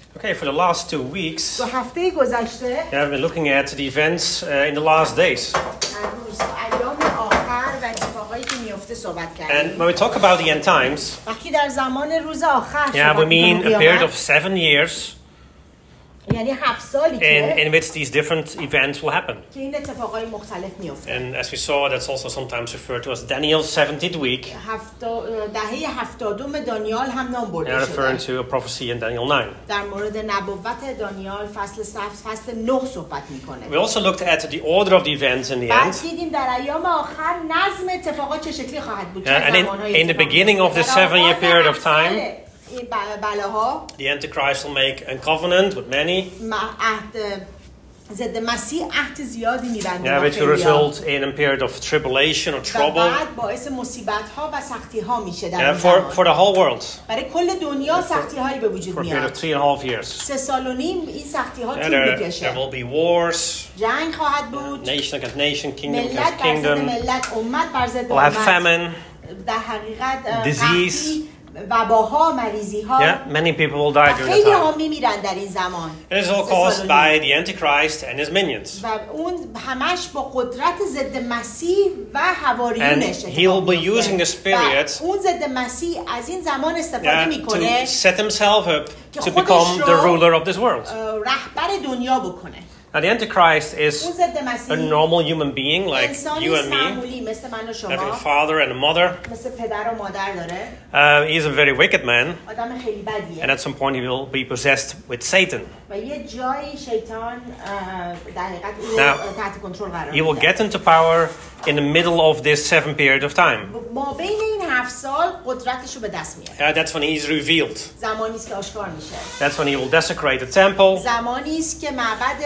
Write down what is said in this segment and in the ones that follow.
Okay, for the last 2 weeks, دو هفته گذشته I've been looking at the events in the last days. ایام آخر و اتفاقایی که میفته صحبت کردیم. And when we talk about the end times, وقتی در زمان روز آخر we mean a period of 7 years یعنی 7 سالی in which these different events will happen. که این اتفاقای مختلف میفته. And as we saw, that's also sometimes referred to as Daniel's 70th week, دهه 70 دانیال هم نام برده referring شده. to a prophecy in Daniel 9. در مورد نبوت دانیال فصل 9 صحبت میکنه. We also looked at the order of the events in the بعد end. دیدیم در ایام آخر نظم اتفاقات چه شکلی خواهد بود. And in the beginning of this 7-year period of time, این بلاها the Antichrist will make a covenant with many, ضد مسیح عهد زیادی می‌بنده which will result in a period of tribulation or trouble بعد باعث مصیبت‌ها و سختی‌ها میشه در for the whole world برای کل دنیا سختی‌هایی به وجود for a period of میاد 3.5 years. 3 سال و نیم این سختی‌ها طول There می‌کشه will be wars, جنگ خواهد بود nation against nation, kingdom ملت against بر ضد kingdom. ملت امت بر ضد We'll have امت famine. در حقیقت disease. وباها مریضی‌ها Many people will die during خیلی the ها time. میمیرن در این زمان It is all caused by the Antichrist and his minions. و اون همش با قدرت ضد مسیح و And حواریونش he will be using this period اون ضد مسیح از این زمان استفاده میکنه to set himself up to خودش become the رو ruler of this world. رهبر دنیا بکنه Now, the Antichrist is اون ضد a مسیح normal human being like انسانی you and me, معمولی مثل من و having a شما father and a mother. مثل پدر و مادر داره He is a very wicked man, آدم خیلی and بدیه at some point he will be possessed with Satan. و یه جایی شیطان در حقیقت او Now, رو تحت کنترل قرار He will میده get into power in the middle of this 7 period of time. ما بین این 7 سال قدرتش رو به دست میاره That's when he is revealed. زمانی است که آشکار میشه That's when he will desecrate the temple. زمانی است که معبد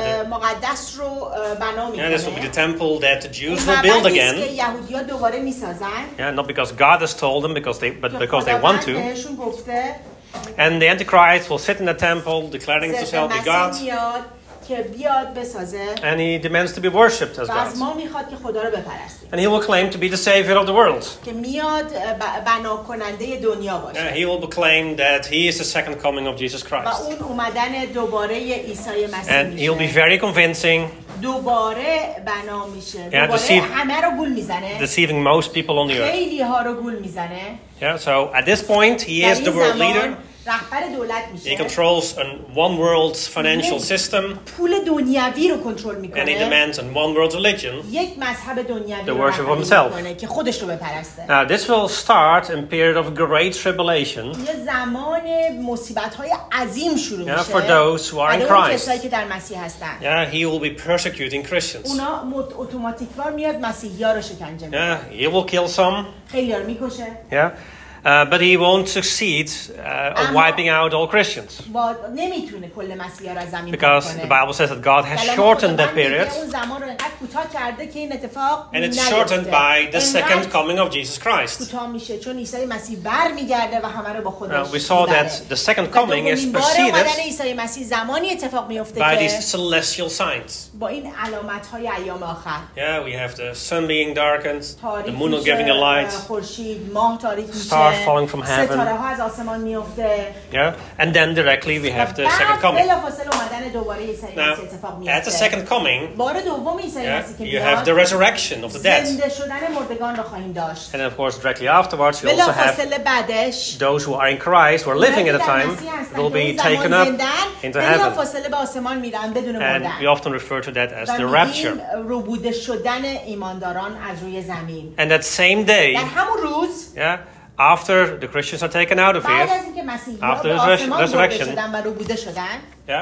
مقدس رو بنا میکنه This will be the temple that the Jews will معبدی build است که again. یهودی‌ها دوباره میسازن Not because God has told them, but because they want to. بهشون گفته And the Antichrist will sit in the temple, declaring himself be God, مسیح میاد که بیاد بسازه and he demands to be worshipped as و از God. ما میخواد که خدا رو بپرستیم And he will claim to be the savior of the world. که میاد بنا کننده دنیا باشه He will claim that he is the second coming of Jesus و Christ. اون اومدن دوباره عیسی مسیح And he'll be میشه very convincing, دوباره بنا میشه Yeah, دوباره همه رو گول میزنه deceiving most people on the earth. خیلی ها رو گول میزنه So at this point, he در is the این world زمان leader. رهبر دولت He میشه controls one world's financial system, پول دنیوی رو کنترل and he میکنه demands on one world's religion. یک مذهب دنیوی The رو worship of رهبری himself. میکنه که خودش رو بپرسته Now, this will start in a period of great tribulation یه زمان مصیبت‌های عظیم شروع میشه for those who are in برای اون Christ. کسایی که در مسیح هستن He will be persecuting Christians. اونا اتوماتیکوار میاد مسیحی‌ها رو شکنجه میکنه He will kill some, خیلی ها رو میکشه but he won't succeed of wiping out all Christians. با نمیتونه کل مسیحا رو از زمین Because کنه the Bible says that God has shortened that period, اون زمان رو انقدر کوتاه کرده که این اتفاق and it's shortened by the second coming of Jesus Christ. کوتاه میشه چون عیسی مسیح برمیگرده و همه رو با خودش We saw that the second coming is preceded عیسی مسیح زمانی اتفاق میفته by که these celestial signs. با این علامت‌های ایام آخر We have the sun being darkened, the تاریک moon میشه، giving a light, خورشید ماه تاریک میشه stars falling from heaven. ستاره ها از آسمان میفته And then directly we have the second coming. بلافاصله اومدن دوباره عیسی مسیح اتفاق Now, میفته at the second coming, بار دوم عیسی مسیح که you have the میاد resurrection of the dead. زنده شدن مردگان رو خواهیم داشت And of course, directly afterwards, you also have بلافاصله بعدش those who are in Christ, who are living at the time, will be taken up into heaven. بلافاصله به آسمان میرن بدون And مردن we often refer to that as و the میگیم rapture. ربوده شدن ایمانداران از روی زمین And that same day, در همون روز after the Christians are taken out of بعد here, از اینکه مسیحی‌ها after به the آسمان برده resurrection, شدن و ربوده شدن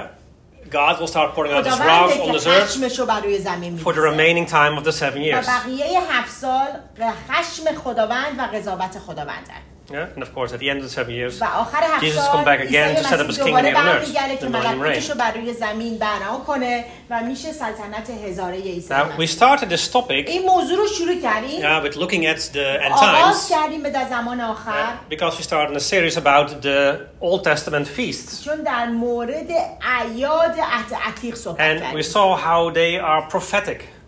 God will start pouring out His خداوند wrath on که this earth خشمش رو بر روی زمین for the می‌ریزه. remaining time of the 7 و years. بقیه 7 سال خشم خداوند و قضاوت خداونده And of course, at the end of the 7 years, و آخر 7 Jesus سال come back again to set up His عیسی kingdom مسیح here on دوباره earth, برمیگرده که the millennium reign. ملکوتش رو بر روی زمین بنا کنه و میشه سلطنت هزاره عیسی Now, we مسیح. started this topic این موضوع رو شروع کردیم with looking at the end آغاز times کردیم به در زمان آخر because we started a series about the Old Testament feasts. چون در مورد اعیاد عهد عتیق صحبت And we کردیم saw how they are prophetic.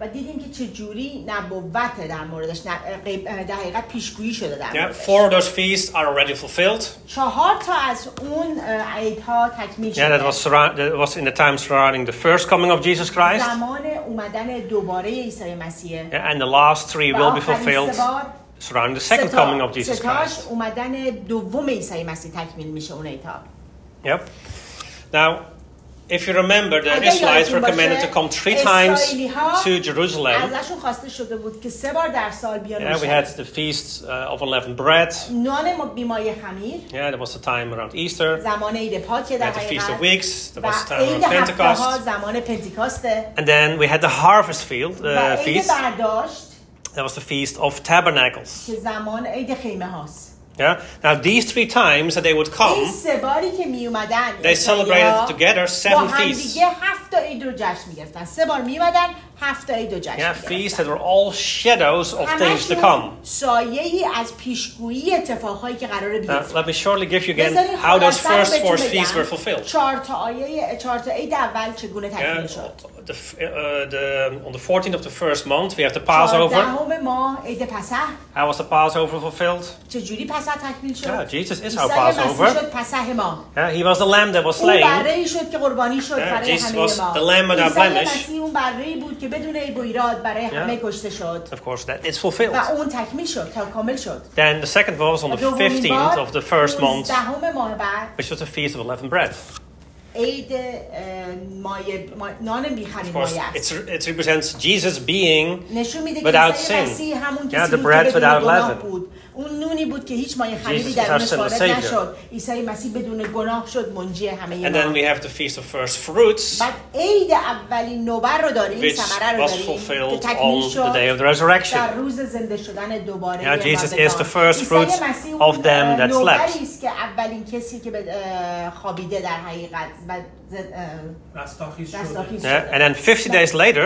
و دیدیم که چجوری نبوت در موردش در حقیقت پیشگویی شده در Yeah, موردش. 4 of those feasts are already fulfilled. 4 تا از اون عیدها تکمیل Yeah, شده. that was in the time surrounding the first coming of Jesus Christ. زمان اومدن دوباره عیسی مسیح. Yeah, and the last 3 will be fulfilled surrounding the second coming of Jesus Christ. اومدن دوم عیسی مسیح تکمیل میشه اون عیدها. Yep. Now, if you remember, the Israelites were commanded to come 3 times to Jerusalem. ازشون خواسته شده بود که 3 بار در سال بیان. Yeah, we had the feast of unleavened bread. نان بیمایه خمیر. Yeah, there was a time around Easter. زمان عید پاک در We had the Feast حقیقت. of Weeks. There was a time عید around هفته‌ها Pentecost. زمان پنتیکاسته. And then we had the harvest field و عید feast. برداشت That was the Feast of Tabernacles. که زمان عید خیمه هاست. Yeah. Now these 3 times that they would come, این 3 باری که می اومدن they celebrated together 7 با هم feasts. دیگه 7 تا عید رو جشن میگرفتن. 3 بار می اومدن 7 تا عید رو جشن Yeah, feasts میگرفتن. that were all shadows of things to come. سایه‌ای از پیشگویی اتفاقهایی که قراره Now, بیفته. let me shortly give you again بذارید how those خلاصه first 4 بهتون feasts بگم. were fulfilled. 4 تا عید اول چگونه Yeah, تکمیل شد. on the 14th of the first month, we have the Passover. 14 ماه عید پسح. How was the Passover fulfilled? چجوری پسح تکمیل شد؟ Yeah, Jesus is عیسی our مسیح Passover. شد پسح ما. Yeah, he was the lamb that was اون slain. بره‌ای شد که قربانی شد Yeah, برای Jesus همه was ما. the lamb without عیسی blemish. مسیح اون بره‌ای بود که بدون عیب و ایراد برای همه کشته شد. Of course, that is fulfilled. و اون تکمیل شد، کامل شد. Then the second was on the 15th of the first month, 15 ماه بعد which was the Feast of Unleavened Bread. عید نان بیخمیر Of course, مایه است. it represents Jesus being نشون میده without که عیسی sin. مسیح همون Yeah, کسی the بود bread که بدون without گناه leaven. بود. اون نونی بود که هیچ مایه خمیری Jesus درونش is our وارد Savior. نشد. عیسی مسیح بدون گناه شد منجی همه And then ما. we have the Feast of First Fruits, بعد عید اولین نوبر رو داریم، which ثمره رو was داریم که fulfilled تکمیل on the شد day of the resurrection. در روز زنده شدن دوباره. Yeah, Jesus is the first fruits of them that slept. نوبری است که اولین کسی که خوابیده در حقیقت و رستاخیز Yeah, and then 50 days later,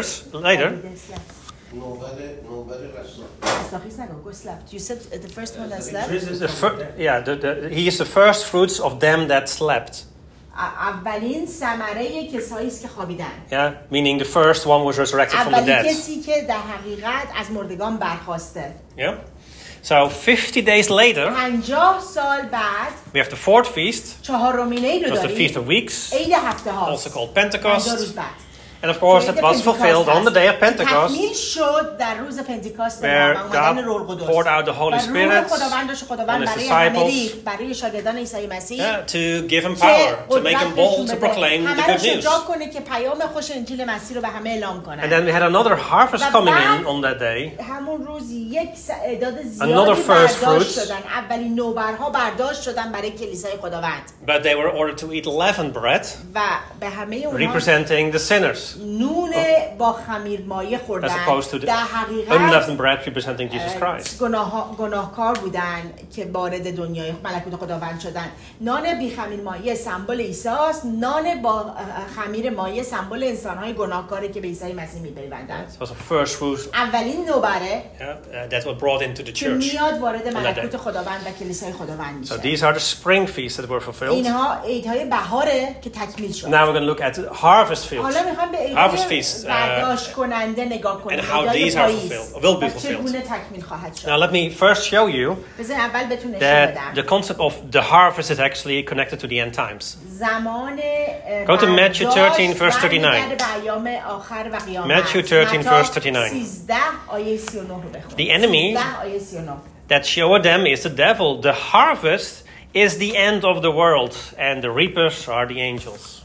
رستاخیز نگو، go slept. You said the first one that slept. he is the first fruits of them that slept. اولین ثمره کسایی است که خوابیدن. Yeah, meaning the first one was resurrected from the اولین dead. کسی که در حقیقت از مردگان برخاسته. Yeah. So 50 days later, 50 سال بعد we have the fourth feast. چهارمین عید رو It was the Feast داریم. of Weeks, عید هفته also هاست. called 50 Pentecost. روز بعد. And of course, it was fulfilled on the day of Pentecost, تکمیل شد در روز پنتیکاست where و اومدن God روح القدس. poured out the Holy و روح Spirit خداوند on his برای همه disciples. ریخت، برای شاگردان عیسی مسیح yeah, to give him که power, to make قدرت him bold بهشون to بده. proclaim the همه رو good news. شجاع کنه که پیام خوش انجیل مسیح رو به همه اعلام And کنن. then we had another harvest و coming بعد in on that day. همون روز یک تعداد Another زیادی first برداشت fruits. شدن. اولین نوبرها برداشت شدن برای کلیسای خداوند But they were ordered to eat leavened bread, و به همه اونها representing the sinners, نون با خمیر مایه as خوردن. opposed to the در حقیقت unleavened bread representing Jesus Christ. گناهکار بودن که وارد دنیای ملکوت خداوند شدن. نان بی خمیر مایه سمبل عیسی است. نان با خمیر مایه سمبل انسان‌های گناهکاری که به عیسی مسیح می‌پیوندند. It was a first fruit اولین نوبره that were brought into the که church. میاد وارد that ملکوت day. خداوند و کلیسای خداوند So میشه. these are the spring feasts that were fulfilled. اینها عیدهای بهاره که تکمیل شد. Now we're going to look at the harvest fields حالا میخوام به Harvest عیدهای feast, برداشت کننده نگاه کنیم. and how عیدهای these are پاییز fulfilled, will be و fulfilled. چگونه تکمیل خواهد شد. Now let me first show you بذار اول بهتون نشون that the بدم. concept of the harvest is actually connected to the end times. زمان Go to Matthew 13 verse 39. برمیگرده به ایام آخر و قیامت. Matthew 13 متی verse 39. 13 آیه 39 رو بخون. The enemy 13 آیه 39. that showed them is the devil. The harvest is the end of the world, and the reapers are the angels.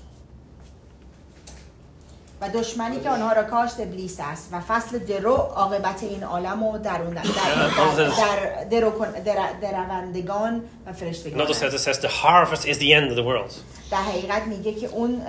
و دشمنی که آنها را کاشت ابلیس است و فصل درو عاقبت این عالم و دروندن دروندگان و فرشتگان. Notice that it says the harvest is the end of the world. در حقیقت میگه که اون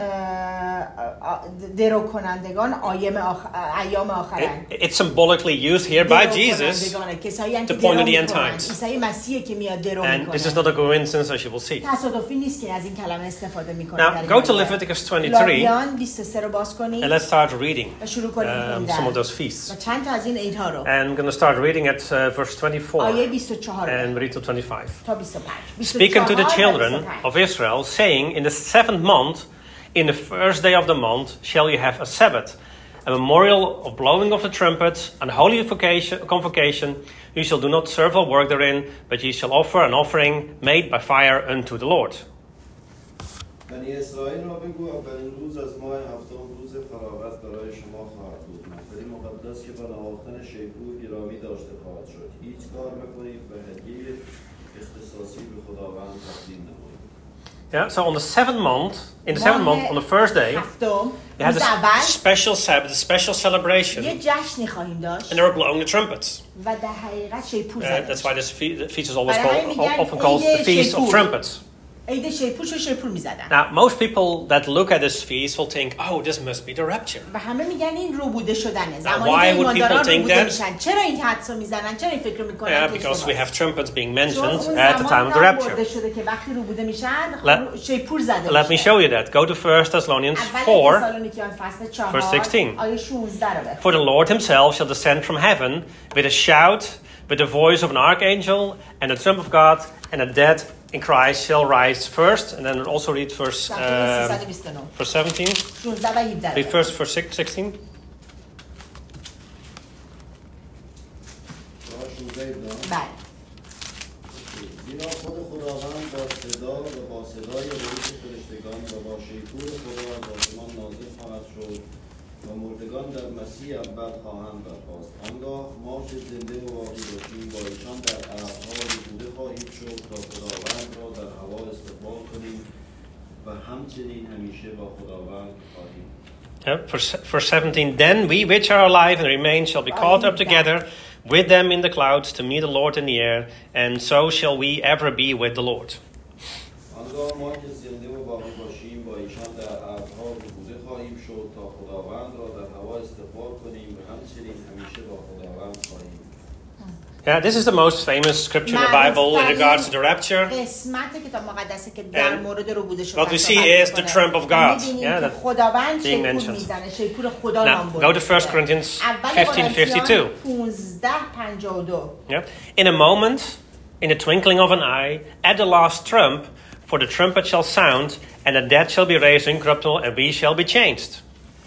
درو کنندگان ایام آخرن. It's symbolically used here by Jesus to point to the end times. عیسی مسیح که میاد درو And this is میکنه. not a coincidence, as you will see. تصادفی نیست که از این کلمه استفاده میکنه. Now, go to Leviticus 23, لاویان 23 رو باز کنید and let's start reading و شروع کنیم some of خوندن. those feasts. و چند تا از این عیدها رو. And I'm going to start reading at verse 24 آیه 24 and read to 25. تا 25. Speak unto the 24 children و 25. of Israel, saying, in the 7th month, in the first day of the month, shall you have a Sabbath. a memorial of blowing of the trumpet, and holy convocation. You shall do not serve or work therein, but ye shall offer an offering made by fire unto the Lord. بنی اسرائیل را بگو اولین روز از ماه هفتم روز فراغت برای شما خواهد بود. مقداری مقدس که به نواختن شیپور گرامی داشته خواهد شد. هیچ کار مکنید و هدیه اختصاصی به خداوند تقدیم نمایید. Yeah, so on the seventh month, on the first day, they had a special Sabbath, a special celebration, and they were blowing the trumpets. That's why this feast is always often called the Feast of Trumpets. Now, most people that look at this feast will think, oh, this must be the rapture. Now, why would people think that? Yeah, because we have trumpets being mentioned at the time of the rapture. Let me show you that. Go to 1 Thessalonians 4, verse 16. For the Lord himself shall descend from heaven with a shout, with the voice of an archangel, and the trump of God, and the dead in Christ shall rise first. And then we'll also read verse 17. Read first verse 16. زیرا خود خداوند با صدا و با صدای رئیس فرشتگان و با شیپور خدا از آسمان نازل خواهد شد و مردگان در مسیح اول خواهند برخاست. آنگاه ما که زنده و باقی باشیم با ایشان در عربها ربوده خواهیم شد تا خداوند را در هوا استقبال کنیم و همچنین همیشه با خداوند خواهیم. Verse 17, then we which are alive and remain shall be caught up together with them in the clouds to meet the Lord in the air, and so shall we ever be with the Lord. Yeah, this is the most famous scripture in the Bible in regards to the rapture. And what we see is the trump of God, that being mentioned. Now, go to 1 Corinthians 15:52. Yeah. In a moment, in the twinkling of an eye, at the last trump, for the trumpet shall sound, and the dead shall be raised incorruptible, and we shall be changed.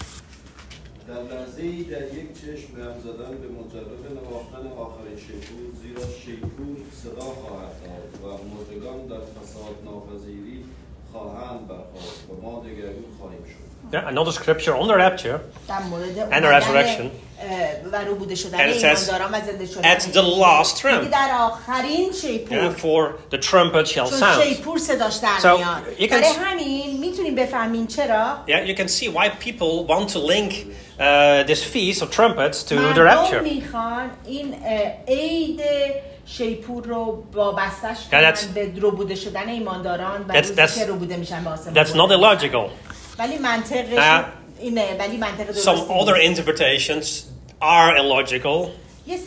Yeah, another scripture on the rapture and the resurrection. And it says, at the last trump, for the trumpet shall sound. So you can see why people want to link this feast of trumpets to the rapture. That's not illogical. Some other interpretations are illogical. Like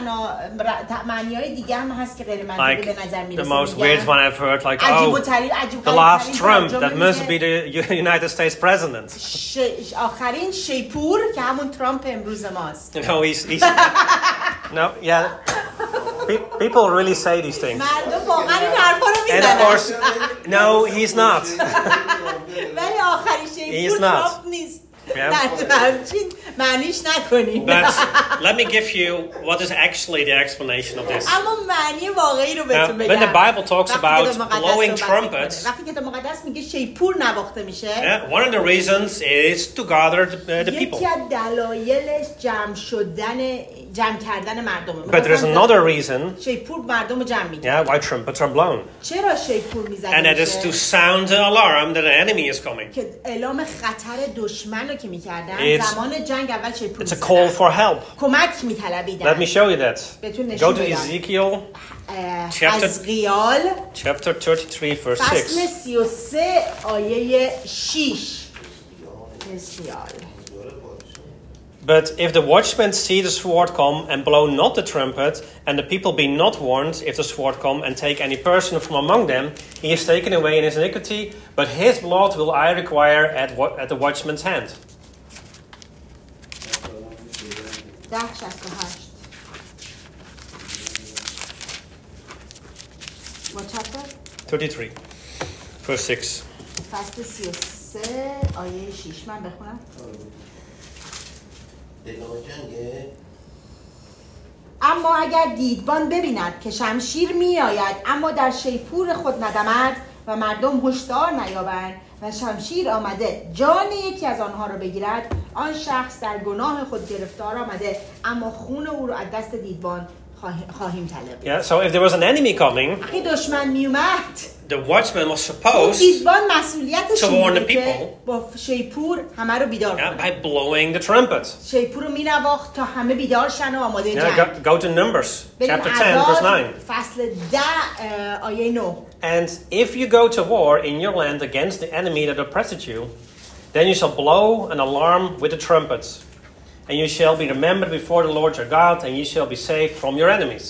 the most weird one I've heard, like, oh, the last Trump, that must be the United States president. No, he's no, yeah. People really say these things. And of course, no, he's not. He's not. Yeah. But let me give you what is actually the explanation of this. When the Bible talks about blowing trumpets, one of the reasons is to gather the people. But there's another reason why trumpets are blown. And that is to sound the alarm that an enemy is coming. It's a call for help. Let me show you that. Go to Ezekiel chapter 33 verse 6. But if the watchmen see the sword come and blow not the trumpet, and the people be not warned, if the sword come and take any person from among them, he is taken away in his iniquity, but his blood will I require at the watchman's hand. What chapter? 33, verse 6. اما اگر دیدبان ببیند که شمشیر می آید اما در شیپور خود ندمد و مردم هشدار نیابند و شمشیر آمده جان یکی از آنها را بگیرد، آن شخص در گناه خود گرفتار آمده، اما خون او را از دست دیدبان خواهیم طلب. Yeah, so if there was an enemy coming, اگه دشمن می اومد، the watchman was supposed to warn the people با شیپور همه رو بیدار کنه. by blowing the trumpet. شیپور رو می‌نواخت تا همه بیدار شن و آماده جنگ. Go to Numbers chapter 10 verse 9. فصل 10 آیه 9. And if you go to war in your land against the enemy that oppresses you, then you shall blow an alarm with the trumpets, and you shall be remembered before the Lord your God, and you shall be saved from your enemies.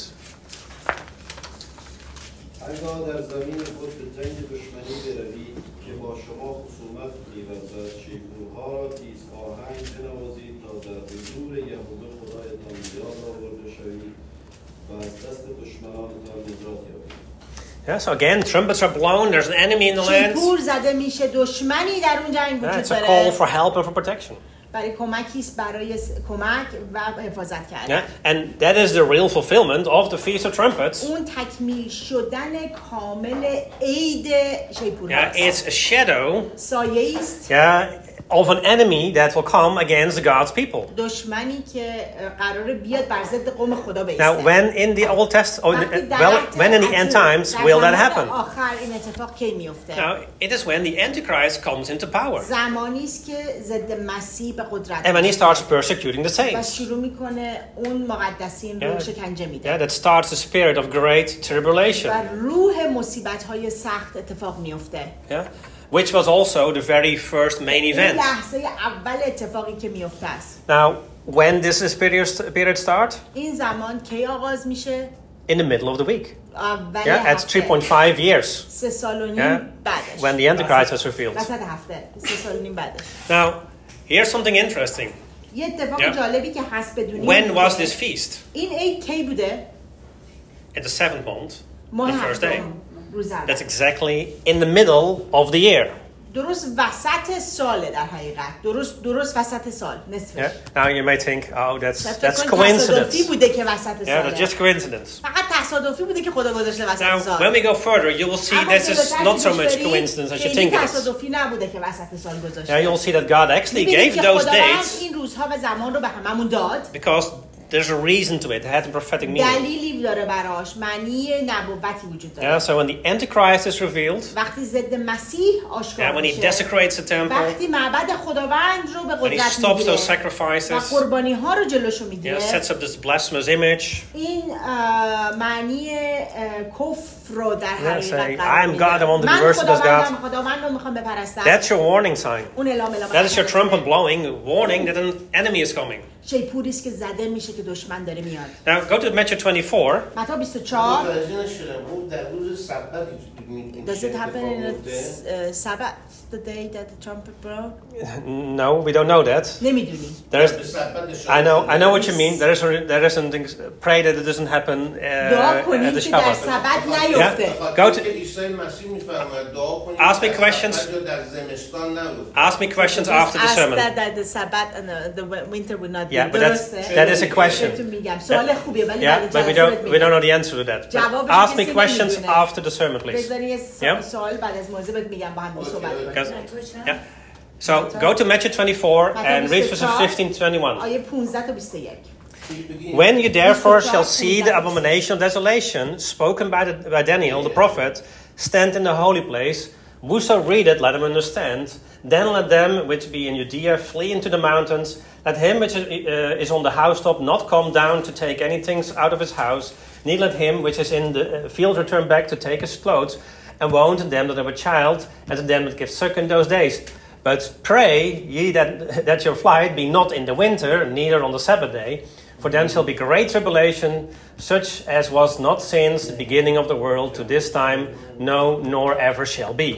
هرگاه در زمین خود به جنگ دشمنی بروید که با شما خصومت می‌ورزد، شیپورها را تیز آهنگ بنوازید تا در حضور یهوه خدایتان یاد آورده شوید و از دست دشمنانتان نجات یابید. Yeah, so again, trumpets are blown. There's an enemy in the land. شیپور زده میشه، دشمنی در اون جنگ وجود It's a داره. call for help and for protection. برای کمکی است، برای کمک و حفاظت کردن. Yeah, and that is the real fulfillment of the Feast of Trumpets. اون تکمیل شدن کامل عید شیپور Yeah, it's a shadow. سایه است. Yeah, of an enemy that will come against God's people. دشمنی که قراره بیاد بر ضد قوم خدا بیسته. Now, when in the Old Testament, when in the end times will that happen? آخر این اتفاق کی میفته؟ Now, it is when the Antichrist comes into power. زمانی است که ضد مسیح به قدرت And when he starts persecuting the و saints. شروع میکنه اون مقدسین رو شکنجه میده. Yeah, that starts the spirit of great tribulation. و روح مصیبت‌های سخت اتفاق میفته. Yeah. Which was also the very first main event. لحظه اول اتفاقی که میفته است. Now, when does this period start? این زمان کی آغاز میشه؟ In the middle of the week. Yeah, at 3.5 years. 3 سال و نیم بعدش. When the Antichrist was revealed. وسط هفته. 3 سال و نیم بعدش. Now, here's something interesting. یه اتفاق جالبی که هست بدونید. When was this feast? این عید کی بوده؟ At the 7th month, the first day. That's exactly in the middle of the year. درست وسط ساله در حقیقت. درست وسط سال، نصفش. Yeah. Now you may think, oh, that's coincidence. تصادفی بوده که وسط ساله. Yeah, that's just coincidence. فقط تصادفی بوده که خدا گذاشته وسط سال. Now, when we go further, you will see this is not so much coincidence as you think it is. تصادفی نبوده که وسط سال گذاشته. Yeah, you'll see that God actually gave those dates. این روزها و زمان رو به هممون داد. Because there's a reason to it. It had a prophetic meaning. دلیلی داره براش، معنی نبوتی وجود داره. Yeah, so when the Antichrist is revealed, وقتی ضد مسیح آشکار when he میشه، desecrates the temple, وقتی معبد خداوند رو به when he قدرت stops میگیره those sacrifices, و قربانی ها رو جلوشو میگیره، sets up this blasphemous image, این معنی کفر رو در حقیقت I am God, I want to be worshipped as God. خداوند رو میخوام بپرستم. That's your warning sign. اون اعلام That is your trumpet blowing, warning that an enemy is coming. شیپوری است که زده میشه که دشمن داره میاد. Now go to Matthew 24. متی 24. Does it happen in a Sabbath, the day that the trumpet blew? No, we don't know that. نمیدونی. I know what you mean. There is something. Pray that it doesn't happen at the Shabbat. Yeah? Go to. Ask me questions. Ask me questions after the sermon. Ask that the Sabbath and the winter would not be. Yeah, but that is a question. Yeah, but we don't know the answer to that. Ask me questions after the sermon, please. Yeah? Yeah. So go to Matthew 24 and read verses 15 to 21. When you therefore shall see the abomination of desolation spoken by Daniel the prophet stand in the holy place, whoso read it, let him understand. Then let them which be in Judea flee into the mountains. Let him which is on the housetop not come down to take anything out of his house. Neither let him which is in the field return back to take his clothes. And woe to them that have a child, and to them that give suck in those days. But pray ye that your flight be not in the winter, neither on the Sabbath day. For then shall be great tribulation, such as was not since the beginning of the world to this time, no, nor ever shall be.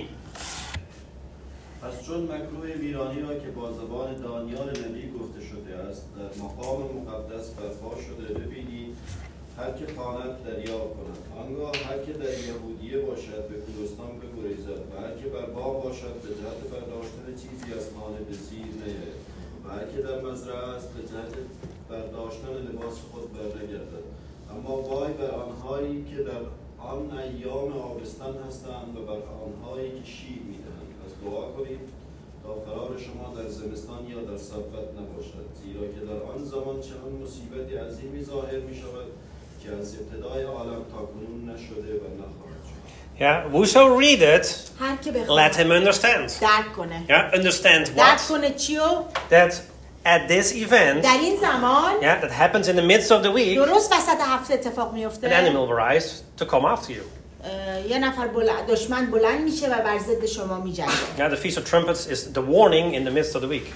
چون مکروه ویرانی را که با زبان دانیال نبی گفته شده است در مقام مقدس برپا شده ببینید، هر که خواند دریاب کند، آنگاه هر که در یهودیه باشد به کوهستان بگریزد و هر که بر بام باشد به جهت برداشتن چیزی از خانه به زیر نیاید و و هر که در مزرعه است به جهت برداشتن لباس خود برنگردد. اما وای بر آنهایی که در آن ایام آبستن هستند و بر آنهایی که شیر می‌دهند. پس دعا کنید تا فرار شما در زمستان یا در سبت نباشد، زیرا که در آن زمان چنان مصیبتی عظیمی ظاهر می‌شود که از ابتدای عالم تا کنون نشده و نخواهد شد. Yeah, whoso read it, let him understand. Yeah, understand what? That at this event, yeah, that happens in the midst of the week, an enemy will rise to come after you. Yeah, the Feast of Trumpets is the warning in the midst of the week.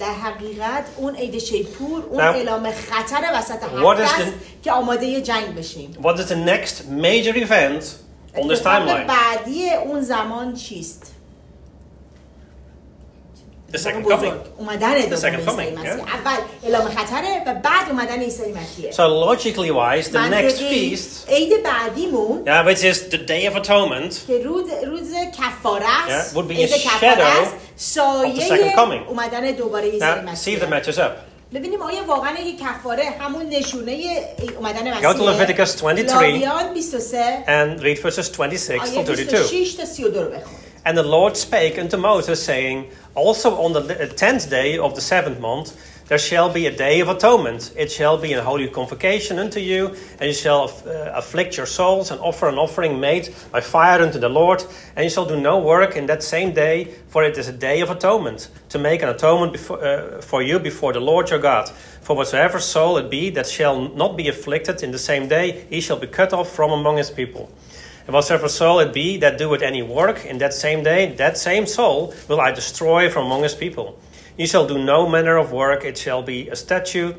What is the next major event on this timeline? The second coming. The second coming. Yeah? So logically wise, the next feast, yeah, which is the Day of Atonement, yeah, would be a shadow of the second coming. Now, see if that matches up. ببینیم آیا واقعا این کفاره همون نشونه اومدن مسیحه. Go to Leviticus 23 لاویان 23 and read verses 26 to 32. 26 تا 32 رو بخونید. And the Lord spake unto Moses, saying, also on the 10th day of the 7th month, there shall be a day of atonement. It shall be a holy convocation unto you, and you shall afflict your souls and offer an offering made by fire unto the Lord. And you shall do no work in that same day, for it is a day of atonement, to make an atonement for you before the Lord your God. For whatsoever soul it be that shall not be afflicted in the same day, he shall be cut off from among his people. And whatsoever soul it be that doeth any work in that same day, that same soul will I destroy from among his people. You shall do no manner of work, it shall be a statute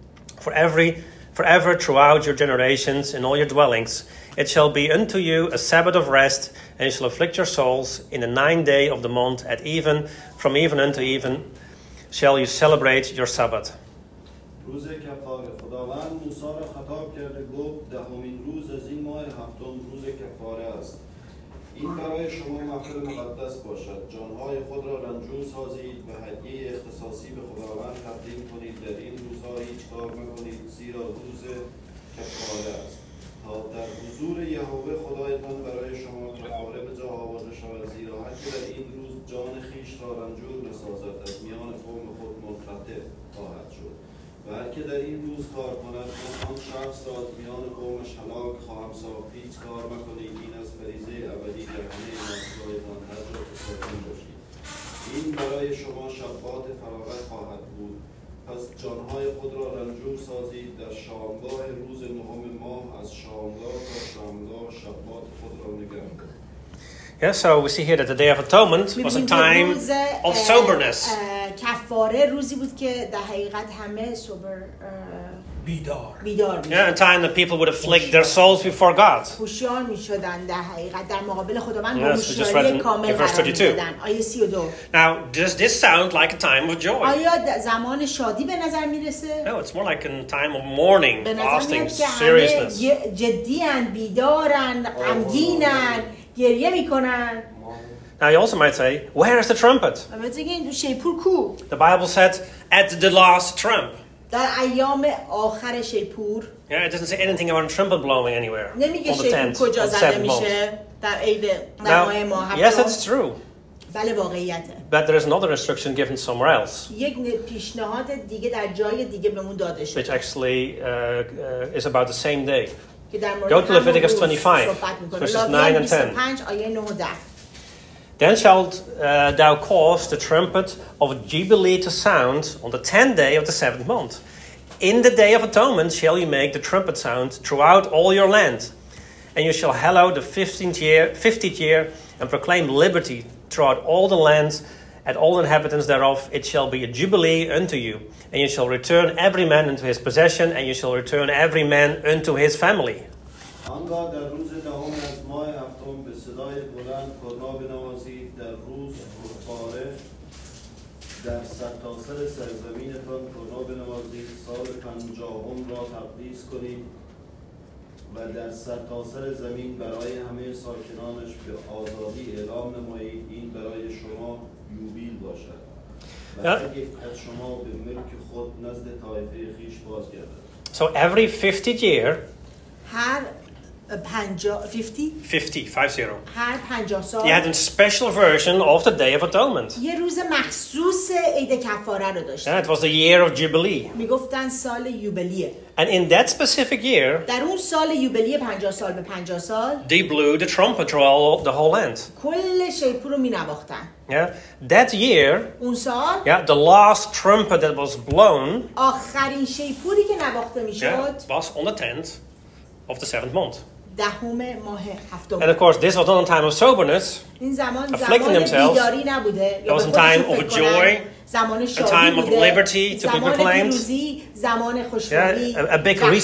forever throughout your generations in all your dwellings. It shall be unto you a Sabbath of rest, and you shall afflict your souls in the 9th day of the month at even, from even unto even shall you celebrate your Sabbath. روز کفاره. خداوند موسی را خطاب کرده گفت دهمین روز از این ماه هفتم روز کفاره است. این برای شما محفل مقدس باشد. جانهای خود را رنجور سازید و هدیه اختصاصی به خداوند تقدیم کنید. در این روزها هیچ کار مکنید، زیرا روز کفاره است. تا در حضور یهوه خدایتان برای شما کفاره به جا آورده شود، زیرا هر که در این روز جان خویش را رنجور نسازد از میان قوم خود منقطع خواهد شد. و هر که در این روز کار کند، من آن شخص را از میان قومش هلاک خواهم ساخت. هیچ کار مکنید، این از فریضه ابدی در همه مسائلتان هر جا که ساکن باشید. این برای شما شبات فراغت خواهد بود. پس جانهای خود را رنجور سازید. در شامگاه روز نهم ماه از شامگاه تا شامگاه شبات خود را نگاه کنید. Yeah, so we see here that the Day of Atonement was a time of soberness. کفاره روزی بود که در حقیقت همه بیدار Yeah, a time that people would afflict their souls before God. هوشیار می‌شدند در حقیقت در مقابل خداوند با هوشیاری کامل قرار می‌دادند. آیه 32. Now, does this sound like a time of joy? آیا زمان شادی به نظر میرسه؟ No, it's more like a time of mourning, fasting, seriousness. جدی‌اند، بیدارند، غمگینند، گریه می‌کنند. Now you also might say, where is the trumpet? The Bible said, at the last trump. در ایام آخر شیپور. Yeah, it doesn't say anything about a trumpet blowing anywhere. نمیگه شیپور کجا زده میشه در عید در ماه ماه. Yes, it's true. بله واقعیته. But there is another instruction given somewhere else. یک پیشنهاد دیگه در جای دیگه بهمون داده شده. Which actually is about the same day. Go to Leviticus 25, verses 9 and 10. Then shalt thou cause the trumpet of Jubilee to sound on the 10th day of the 7th month. In the day of atonement shall you make the trumpet sound throughout all your land. And you shall hallow the 50th year, and proclaim liberty throughout all the lands, and all inhabitants thereof. It shall be a jubilee unto you. And you shall return every man into his possession, and you shall return every man unto his family. آنگاه در روز دهم از ماه هفتم به صدای بلند کرنا بنوازید. در روز کفاره در سرتاسر سرزمینتان کرنا بنوازید. سال 50 را تقدیس کنید و در سرتاسر زمین برای همه ساکنانش به آزادی اعلام نمایید. این برای شما یوبیل باشد. و So every 50th year, 50 هر 50 سال you had a special version of the Day of Atonement. یه روز مخصوص عید کفاره رو داشتن. It was the year of Jubilee. میگفتن سال یوبلیه. And in that specific year, در اون سال یوبلی 50 سال به 50 سال they blew the trumpet through the whole land. کل شیپور رو می‌نواختن. Yeah, that year, اون سال the last trumpet that was blown, آخرین شیپوری که نواخته میشد was on the 10th of the 7th month. دهم ماه هفتم. And of course, this was not a time of soberness, این زمان بیداری نبوده. It was a time of joy, زمان a شادی time of بوده. liberty to be proclaimed. زمان خوشحالی. A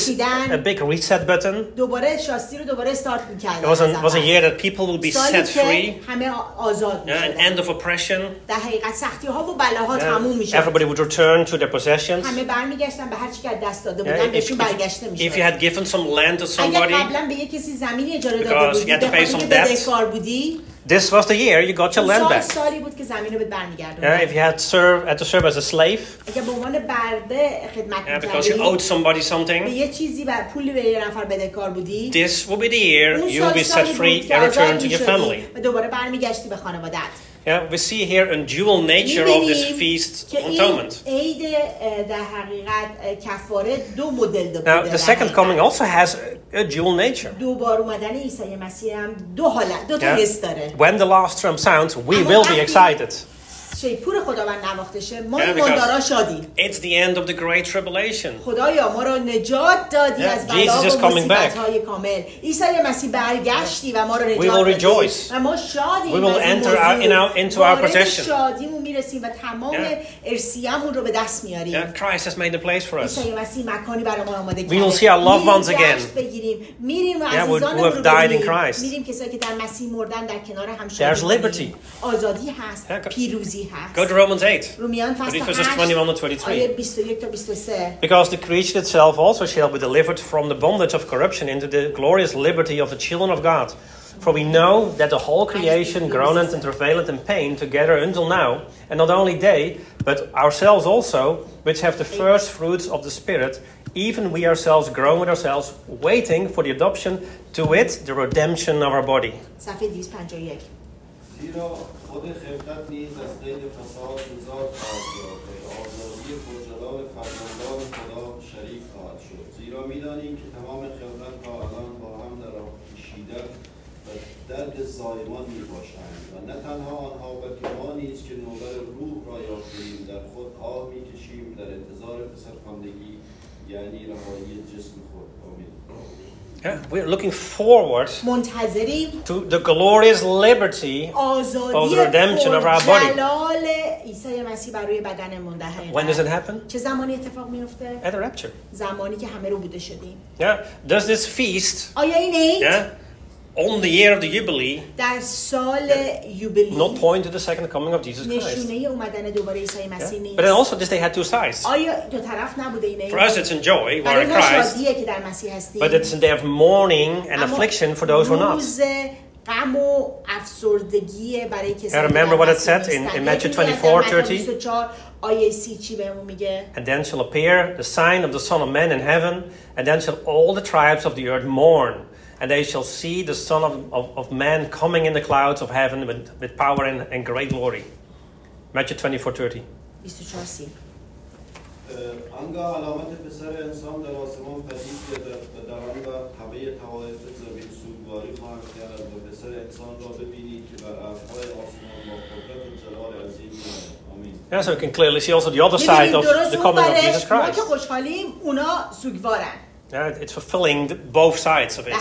big reset button. دوباره شاستی رو دوباره استارت می‌کردن. It was a year that people would be set free. همه آزاد می‌شدن. An end of oppression. در حقیقت سختی‌ها و بلاها تموم می‌شد. Everybody would return to their possessions. همه برمیگشتن به هر چی که دست داده بودن بهشون برگشته می‌شد. If you had given some land to somebody, اگه قبلا به کسی زمینی اجاره داده بودی، به خاطر اینکه بدهکار بودی، this was the year you got your land back. سالی بود که زمین رو به برمیگردوندن. If you had to serve as a slave, اگه به عنوان برده خدمت می‌کردی، because you owed somebody something, به یه چیزی بر پول به یه نفر بدهکار بودی، this will be the year you will be set free and return to your family. و دوباره برمیگشتی به خانواده‌ات. We see here a dual nature of this feast on atonement. عید در حقیقت کفاره دو مدل داره. Now the second coming also has a dual nature. دوباره اومدن عیسی مسیح هم دو حالت، دو تا حس داره. When the last trump sounds, we will be excited. شیپور خداوند نواخته شه، ما ایماندارا شادیم. It's the end of the great tribulation. خدایا ما رو نجات دادی از بلا و مصیبت‌های کامل. عیسی مسیح برگشتی و ما رو نجات دادی. و ما شادیم. We will enter into our possession. شادیمون میرسیم و تمام ارثیه‌مون رو به دست میاریم. Christ has made a place for us. عیسی مسیح مکانی برای ما آماده کرده. We will see our loved ones again. میریم و عزیزانمون رو ببینیم. میریم کسایی که در مسیح مردن در کنار هم شادیم. There's liberty. آزادی هست. پیروزی هست. Go to Romans 8. رومیان فصل 8 verses 21 to 23. آیه 21 تا 23. Because the creation itself also shall be delivered from the bondage of corruption into the glorious liberty of the children of God. For we know that the whole creation groaneth and travaileth in pain together until now, and not only they, but ourselves also, which have the first fruits of the Spirit, even we ourselves groan with ourselves, waiting for the adoption, to wit, the redemption of our body. صفحه 251. زیرا خود خلقت نیز از قید فساد نزاد خواهد یافت و آزادی پرجلال فرزندان خدا شریک خواهد شد. زیرا می‌دانیم که تمام خلقت تا الان با هم در آغوشیدن و درد زایمان میباشند و نه تنها آنها بلکه ما نیز که نوبر روح را یافته‌ایم در خود آه می‌کشیم در انتظار پسرخواندگی، یعنی رهایی جسم خود. آمین. We're looking forward to the glorious liberty of the redemption of our body. When does it happen? At the rapture. Yeah. Does this feast on the year of the Jubilee not point to the second coming of Jesus Christ? But then also this day had two sides. For us it's in joy, we're in Christ. But it's a day of mourning and affliction for those who are not. I remember what it said in Matthew 24:30. And then shall appear the sign of the Son of Man in heaven, and then shall all the tribes of the earth mourn. And they shall see the Son of Man coming in the clouds of heaven with power and great glory. Matthew 24:30. آنگاه علامت پسر انسان در آسمان پدید گردد و در آن وقت همه طوایف زمین سوگواری خواهند کرد و پسر انسان را ببینید که بر ابرهای آسمان با قدرت و جلال عظیم میآید. آمین. Yeah, so we can clearly see also the other side of the coming of Jesus Christ. Yeah, it's fulfilling both sides of it.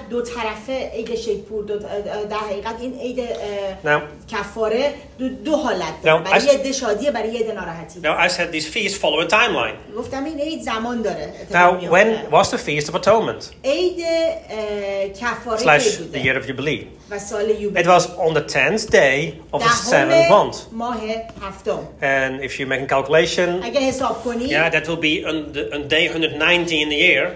Now, I said these feasts follow a timeline. Now, when was the Feast of Atonement? / the year of Jubilee. It was on the 10th day of the 7th month. And if you make a calculation, that will be on day 190 in the year.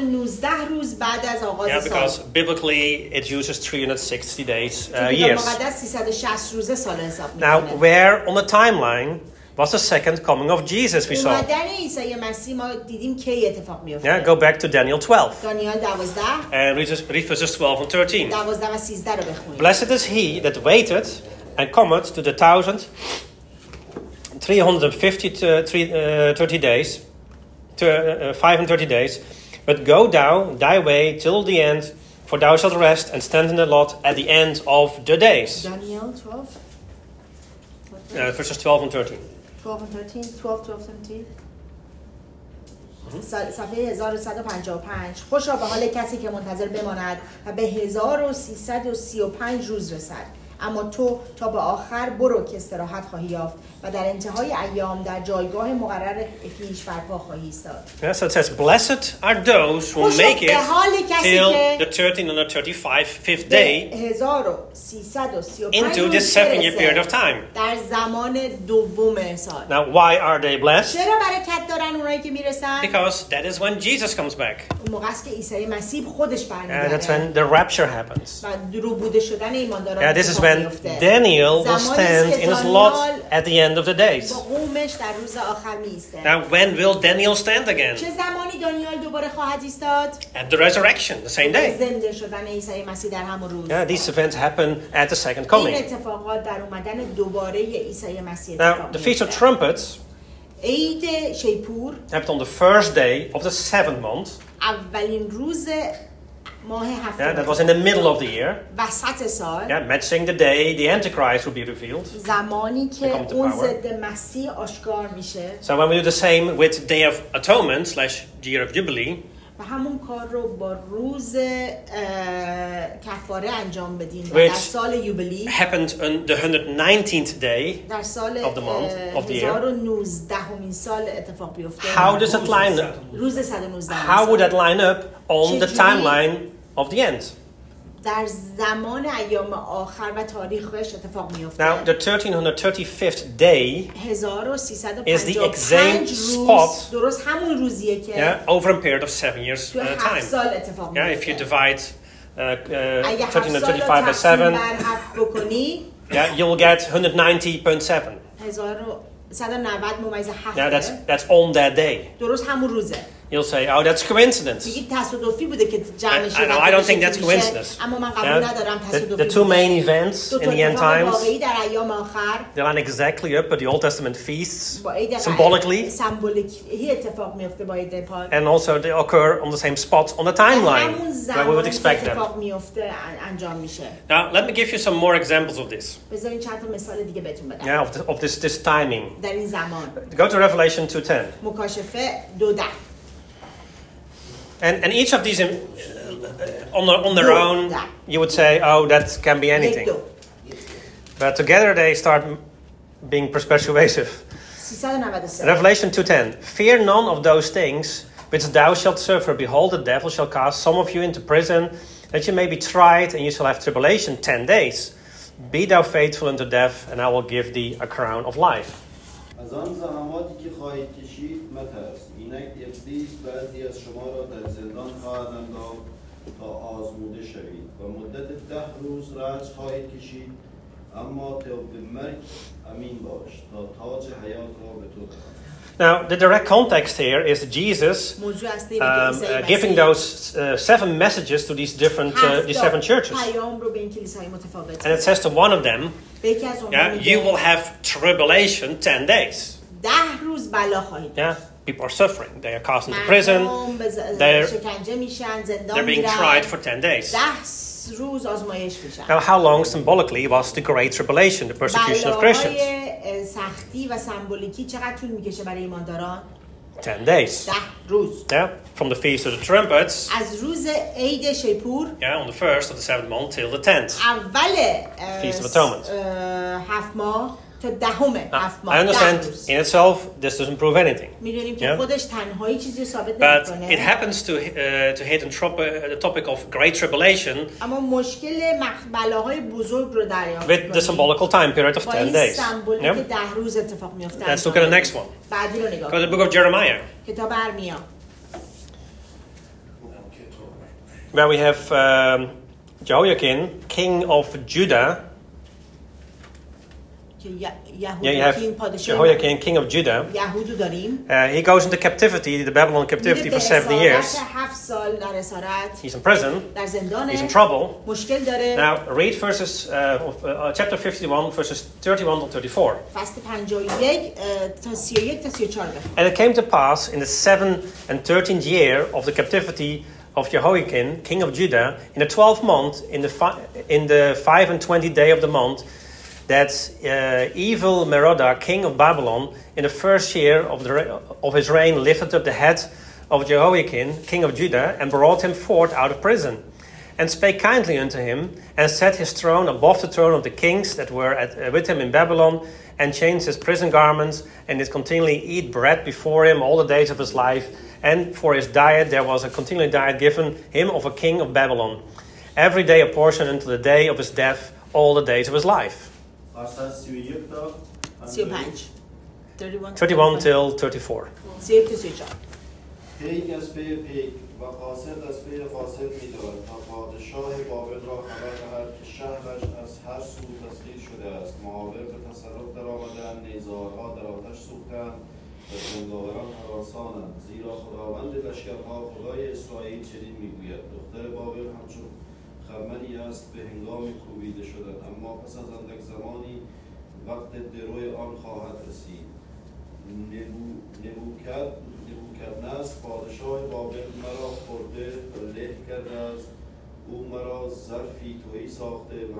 Yeah, because biblically it uses 360 days years. Now, where on the timeline was the second coming of Jesus we saw. Yeah, go back to Daniel 12. And read verses 12 and 13. Blessed is he that waited and cometh to the 1,330 days, 530 days. But go thou thy way till the end, for thou shalt rest and stand in the lot at the end of the days. Daniel 12? Verses 12 and 13. 12 and 13, 12, 17. صفحه 1155. خوشا به حال کسی که منتظر بماند و به 1335 روز رسد. اما تو تا به آخر برو که استراحت خواهی یافت و در انتهای ایام در جایگاه مقرر خویش برپا خواهی ایستاد. Yeah, so it says, blessed are those who make it till the 1335th day into this 7-year period of time. در زمان دوم سال. Now, why are they blessed? چرا برکت دارن اونایی که میرسن؟ Because that is when Jesus comes back. اون موقع است که عیسی مسیح خودش برمیگرده. That's when the rapture happens. و روبوده شدن ایمانداران. This is when Daniel will stand in his lot at the end of the days. Now, when will Daniel stand again? At the resurrection, the same day. Yeah, these events happen at the second coming. Now, the Feast of Trumpets happened on the first day of the 7th month. Yeah, that was in the middle of the year. Yeah, matching the day the Antichrist will be revealed. So when we do the same with Day of Atonement / Year of Jubilee, همون کار رو با روز کفاره انجام بدیم در سال یوبیلی happened on the 119th day در سال of the month of the year. 19 سال اتفاق بیفته. How does it line up? روز 119. How would that line up on the timeline of the end? در زمان ایام آخر و تاریخش اتفاق میفته. Now, the 1335th day is the exact spot درست همون روزیه که over a period of 7 years time. Yeah, if you divide 1335 by 7, yeah, you'll get 190.7. Yeah, that's on that day. درست همون روزه. You'll say, oh, that's coincidence. I don't think that's coincidence. Yeah? The two main events in the end times, they line exactly up with the Old Testament feasts, symbolically. And also they occur on the same spots on the timeline, where we would expect them. Now, let me give you some more examples of this. Yeah, of this timing. Go to Revelation 2:10. And each of these on their own, you would say, oh, that can be anything. But together they start being persuasive. Revelation 2:10. Fear none of those things which thou shalt suffer. Behold, the devil shall cast some of you into prison, that you may be tried, and you shall have tribulation 10 days. Be thou faithful unto death, and I will give thee a crown of life. از آن زحماتی که خواهید کشید مترس. اینک ابلیس بعضی از شما را در زندان خواهد انداخت تا آزموده شوید و مدت 10 روز رنج خواهید کشید، اما تا به مرگ امین باش تا تاج حیات را به تو دهد. Now, the direct context here is Jesus giving those 7 messages to these seven churches. And it says to one of them, you will have tribulation 10 days. Yeah, people are suffering. They are cast into prison. They're being tried for 10 days. Now, how long symbolically was the Great Tribulation, the persecution of Christians? 10 days. Yeah, from the Feast of the Trumpets. Yeah, on the 1st of the 7th month till the 10th. Feast of Atonement. I understand in itself this doesn't prove anything. Yeah? But it happens to hit on the topic of Great Tribulation with the symbolical time period of 10 days. Yeah? Let's look at the next one. Go to the book of Jeremiah, where we have Jehoiakim, king of Judah. you have Jehoiakim, king of Judah. He goes into captivity, the Babylon captivity, for 70 years. He's in prison. He's in trouble. Now read verses, chapter 51, verses 31 to 34. And it came to pass in the 7th and 13th year of the captivity of Jehoiakim, king of Judah, in the 12th month, in the 25th day of the month, that evil Merodach, king of Babylon, in the first year of his reign, lifted up the head of Jehoiakim, king of Judah, and brought him forth out of prison, and spake kindly unto him, and set his throne above the throne of the kings that were with him in Babylon, and changed his prison garments, and did continually eat bread before him all the days of his life. And for his diet there was a continual diet given him of a king of Babylon, every day a portion until the day of his death, all the days of his life. 31 till 34. پیک از پی پیک و قاصد از پی قاصد می‌دارد تا پادشاه بابل را خبر دهد که شهرش از هر سو تسخیر شده است. محاور به تصرف درآمدند، نیزارها در آتش سوختند و جنگاوران هراسانند. زیرا خداوند لشکرها خدای اسرائیل چنین میگوید: دختر بابل همچون خرمنی است به هنگام کوبیده شدن، اما پس از اندک زمانی وقت دروی آن خواهد رسید. نبوکدنصر پادشاه بابل مرا خورده و له کرده است. او مرا ظرفی تهی ساخته و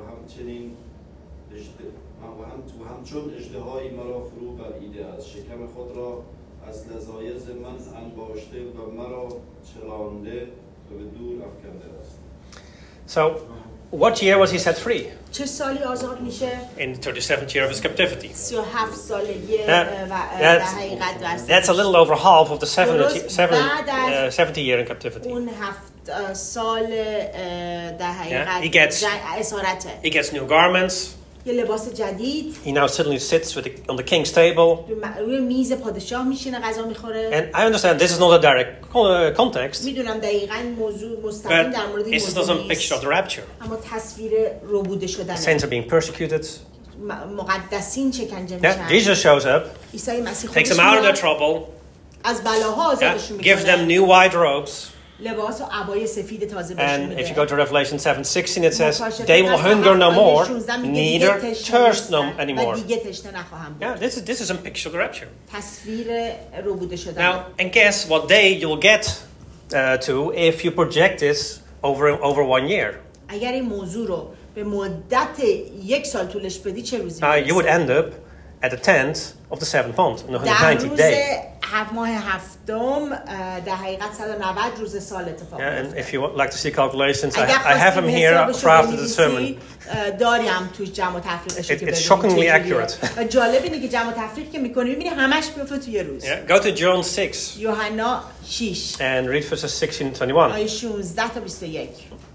همچون اژدهایی مرا فرو بلعیده است. شکم خود را از لذایذ من انباشته و مرا چرانده و به دور افکنده است. So, what year was he set free? چه سالی آزاد میشه؟ In the 37th year of his captivity. 37 سالگی That's a little over half of the 70 year in captivity. اون 7 سال در حقیقت اسارته. He gets new garments. یه لباس جدید. He now suddenly sits on the king's table. روی میز پادشاه میشینه غذا میخوره. And I understand this is not a direct context. میدونم دقیقاً موضوع مستقیم در مورد این موضوع نیست. This is not a picture of the rapture. اما تصویر ربوده شدنه. Saints are being persecuted. مقدسین شکنجه میشن. Jesus shows up. عیسی مسیح خودش takes them out of their trouble. از بلاها آزادشون میکنه. Gives them new white robes. لباس و عبای سفید تازه بهشون میده. And if you go to Revelation 7:16 it says they will hunger no more, neither thirst anymore. Yeah, this is a picture of the rapture. تصویر ربوده شدن. Now, and guess what day you'll get to if you project this over 1 year. اگر این موضوع رو به مدت 1 سال طولش بدی چه روزی you would end up at the 10th of the 7th month, in the 190th day. ماه هفتم در حقیقت 190 روز سال اتفاق میفته. And if you would like to see calculations, I have them here for after the sermon. داریم توی جمع و تفریقش که ببینید. It's shockingly accurate. و جالب اینه که جمع و تفریق که می‌کنی می‌بینی همش میفته توی روز. Go to John 6. یوحنا 6. And read verses 16 and 21. آیه 16 تا 21.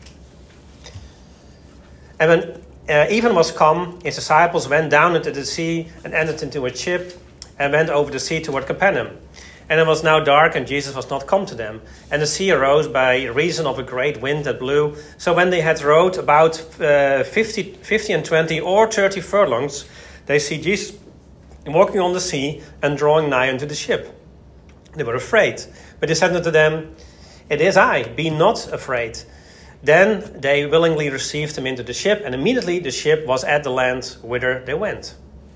And when even was come, his disciples went down into the sea and entered into a ship and went over the sea toward Capernaum. And it was now dark, and Jesus was not come to them. And the sea arose by reason of a great wind that blew. So when they had rowed about 50 and 20 or 30 furlongs, they see Jesus walking on the sea and drawing nigh unto the ship. They were afraid. But he said unto them, It is I, be not afraid. Then they willingly received him into the ship, and immediately the ship was at the land whither they went.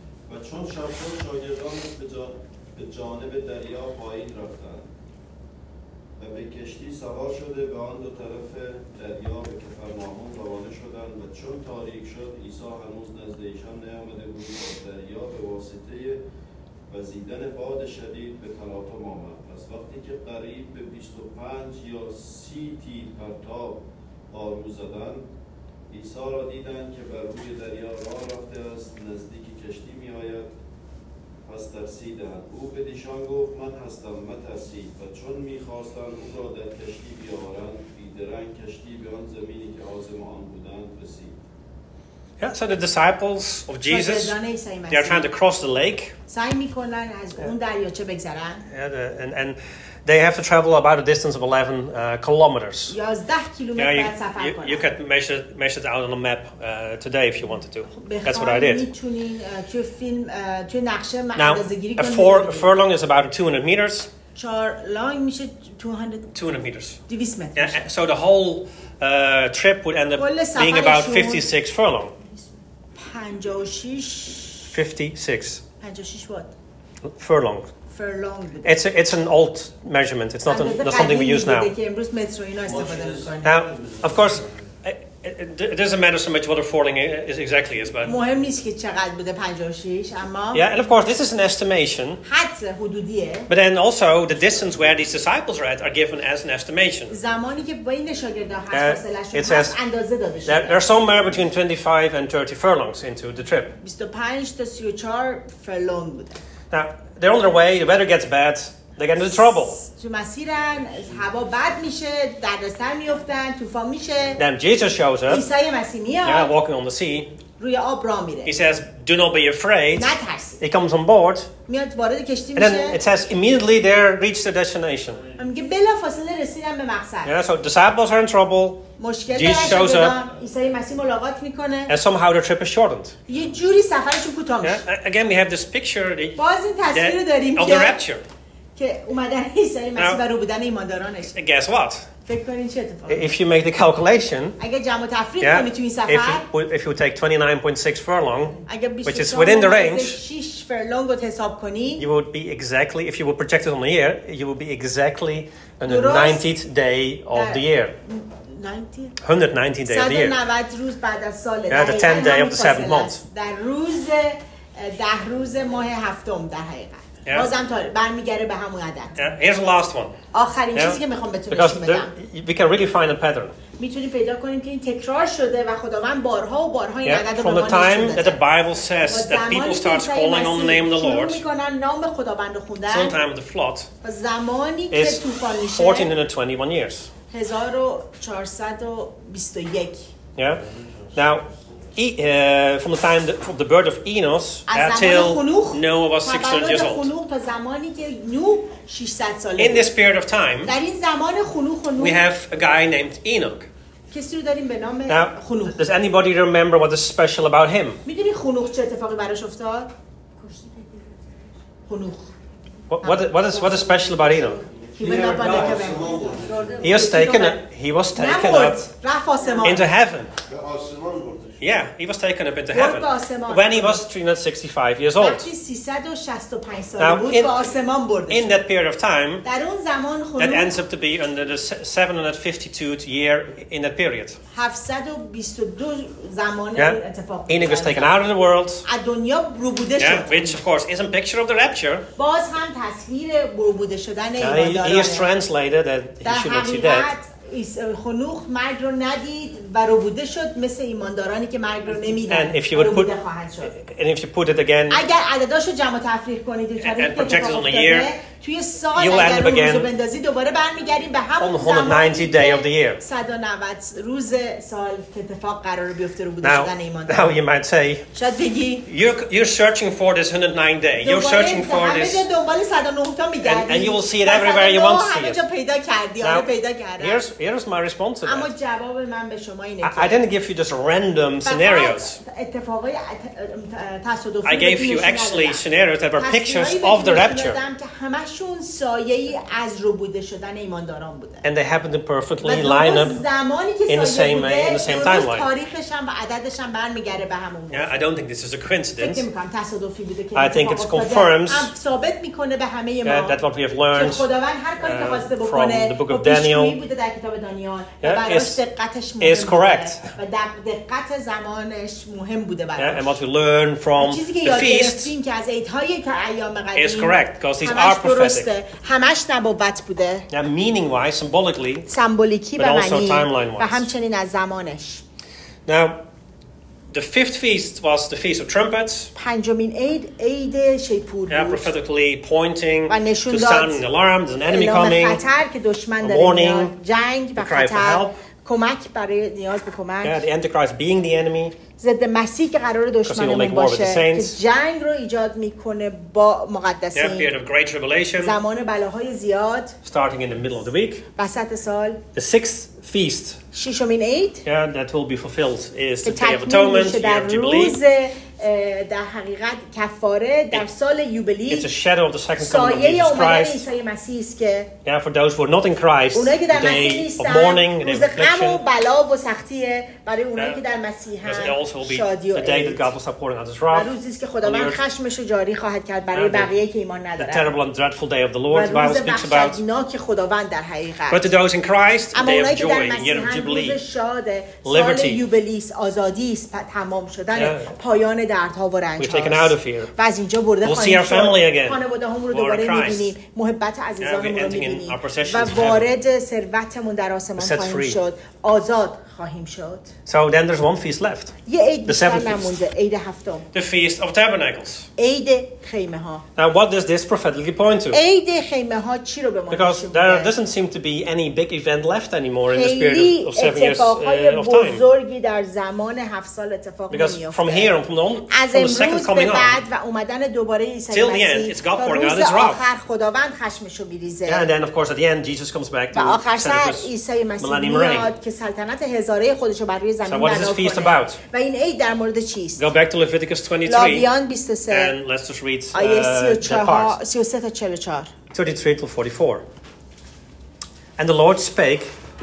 به جانب دریا پایین رفتند و به کشتی سوار شده به آن دو طرف دریا به کفرناهم روانه شدند و چون تاریک شد عیسی هنوز نزد ایشان نیامده بود و دریا به واسطه وزیدن باد شدید به تلاطم آمد. پس وقتی که قریب به 25 یا 30 تیر پرتاب بارو زدند، عیسی را دیدند که بر روی دریا راه رفته است، نزدیک کشتی می آید. پس ترسیدند. او بدیشان گفت من هستم، مترسید. و چون می‌خواستند او را در کشتی بیاورند، بیدرنگ کشتی به آن زمینی که عازم آن بودند رسید. Yeah, so the disciples of Jesus, they are trying to cross the lake. And they have to travel about a distance of 11 kilometers. You could measure it out on a map today if you wanted to. That's what I did. Now, a furlong is about 200 meters. 200 meters. Yeah, so the whole trip would end up being about 56 furlong. 56 furlong. It's an old measurement. It's not something we use now. Now, of course, it doesn't matter so much what a furlong is exactly is, but yeah, and of course this is an estimation. But then also the distance where these disciples are at are given as an estimation. It says there are somewhere between 25 and 30 furlongs into the trip. Now they're on their way. The weather gets bad. They get into trouble. Then Jesus shows up. Walking on the sea. He says, "Do not be afraid." He comes on board. And then it says immediately they reach their destination. So disciples are in trouble. Jesus shows up. And somehow their trip is shortened. Again, we have this picture of the rapture. Now, guess what? If you make the calculation, if you take 29.6 furlong, which is within the range, you would be exactly, if you would project it on the year, you would be exactly on the 90th day of the year. 190th day of the year. The 10th day of the 7th month. Here's the last one. Because we can really find a pattern. From the time that the Bible says that people start calling on the name of the Lord, sometime the flood is 1421 years. Yeah. Now, from the time from the birth of Enos until Noah was 600 years old. In this period of time, we have a guy named Enoch. Now, does anybody remember what is special about him? What is special about Enoch? He was taken up into heaven. Yeah, he was taken up into heaven when he was 365 years old. Now, in that period of time, that ends up to be under the 752th year in that period. Enoch was taken out of the world, which of course is a picture of the rapture. He is translated that he should not see death. خنوخ مرگ رو ندید و ربوده شد مثل ایماندارانی که مرگ رو نمیدن. And if you put it again, اگر عدداشو جمع تفریق کنید and project it on a year, توی سال اگر روزو بندازید دوباره برمیگردیم به همون زمانی 190 day of the year. 190 روز سال که اتفاق قرار بیفته ربوده شدن ایمانداران. Now you might say, شاید بگی you're searching for this 109 day. You're searching for this. دنبال 109 تا میگردی. And you will see it everywhere you want to see it. همه جا پیدا کردی، آره پیدا کردم. Here's my response to that. اما جواب من به شما اینه که I didn't give you just random scenarios. I gave you actually scenarios that were pictures of the rapture. همشون سایه‌ای از ربوده شدن ایمانداران بوده. And they happened to perfectly line up in the same way, in the same timeline. تاریخش هم و عددش هم برمیگره به همون. Yeah, I don't think this is a coincidence. تصادفی بوده که I think it confirms ثابت میکنه به همه ما that what we have learned from the book of Daniel is correct. And what we learn from the feast is correct because these are prophetic. Meaning-wise, symbolically, but also timeline-wise. Now, the fifth feast was the Feast of Trumpets. Prophetically pointing to sounding the alarm, there's an enemy coming, a warning, a cry for help. کمک برای نیاز به کمک. Yeah, the Antichrist being the enemy. ضد مسیح که قرار دشمنمون باشه که جنگ رو ایجاد میکنه با مقدسین. Yeah, period of great tribulation. زمان بلاهای زیاد. Starting in the middle of the week. وسط سال. The sixth feast. ششمین عید. Yeah, that will be fulfilled is the Day of Atonement, Year of Jubilee. در حقیقت کفاره در سال یوبیلی. It's a shadow of the second coming of Jesus Christ. عیسی مسیح است که yeah, for those who are not in Christ, the day of mourning and affliction. غم و بلا و سختیه برای اونایی که در مسیح شادی و the day that God will start pouring out His wrath. روزی است که خداوند خشمش رو جاری خواهد کرد برای بقیه که ایمان ندارند. The terrible and dreadful day of the Lord, the Bible speaks about. وحشتناک خداوند در حقیقت. But to those in Christ, the day of joy, year of jubilee, liberty, یوبیلی، آزادی است، تمام شدن پایان دردها و رنج‌ها. We're taken out of here. و از اینجا برده خواهیم شد. خانواده‌هامون رو دوباره می‌بینیم، محبت عزیزانمون رو می‌بینیم و وارد ثروتمون در آسمان خواهیم شد، آزاد خواهیم شد. So then there's one feast left. یه عید بیشتر نمونده، عید هفتم. The Feast of Tabernacles. عید خیمه‌ها. Now what does this prophetically point to? عید خیمه‌ها چی رو به ما Because there doesn't seem to be any big event left anymore in this period of 7 years of time. بزرگی در زمان 7 سال اتفاق نمیفته. Because from here on from the second coming on و اومدن دوباره عیسی till the end it's God pouring out His wrath. آخر خداوند خشمشو می‌ریزه. And then of course at the end Jesus comes back to آخر سر عیسی مسیح میاد که سلطنت هزاره خودشو بر روی زمین بنا کنه. و این عید در مورد چیست؟ Go back to Leviticus 23. لاویان 23. And let's just read that part. 33 تا 44. 33 to 44. And the Lord spake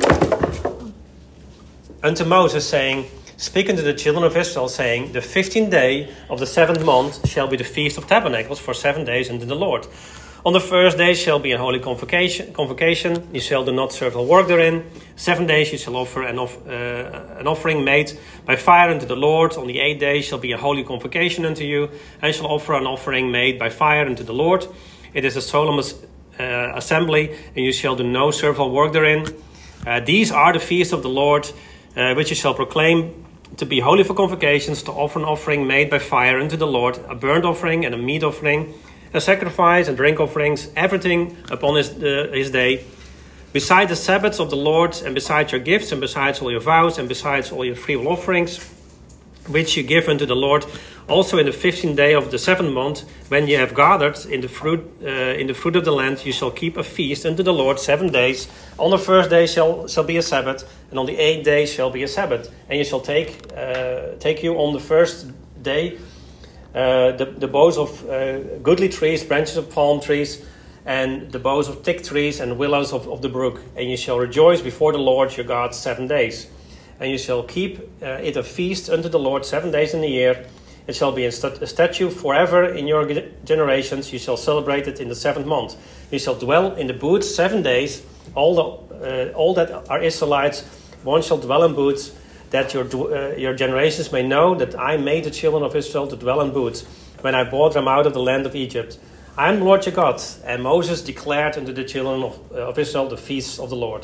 unto Moses, saying, Speak unto the children of Israel, saying, The 15th day of the 7th month shall be the Feast of Tabernacles for 7 days unto the Lord. On the first day shall be a holy convocation. You shall do not serve or work therein. 7 days you shall offer an offering made by fire unto the Lord. On the 8th day shall be a holy convocation unto you, and you shall offer an offering made by fire unto the Lord. It is a solemn assembly, and you shall do no service or work therein. These are the feasts of the Lord, which you shall proclaim to be holy for convocations, to offer an offering made by fire unto the Lord, a burnt offering and a meat offering, a sacrifice and drink offerings, everything upon his day, beside the Sabbaths of the Lord, and besides your gifts, and besides all your vows, and besides all your freewill offerings, which you give unto the Lord. Also in the 15th day of the 7th month, when you have gathered in the fruit of the land, you shall keep a feast unto the Lord 7 days. On the first day shall be a Sabbath, and on the 8th day shall be a Sabbath. And you shall take you on the first day the boughs of goodly trees, branches of palm trees, and the boughs of thick trees and willows of the brook. And you shall rejoice before the Lord your God 7 days. And you shall keep it a feast unto the Lord 7 days in the year. It shall be a statute forever in your generations. You shall celebrate it in the 7th month. You shall dwell in the booths 7 days. All that are Israelites, one shall dwell in booths, that your generations may know that I made the children of Israel to dwell in booths when I brought them out of the land of Egypt. I am the Lord your God. And Moses declared unto the children of Israel the feasts of the Lord.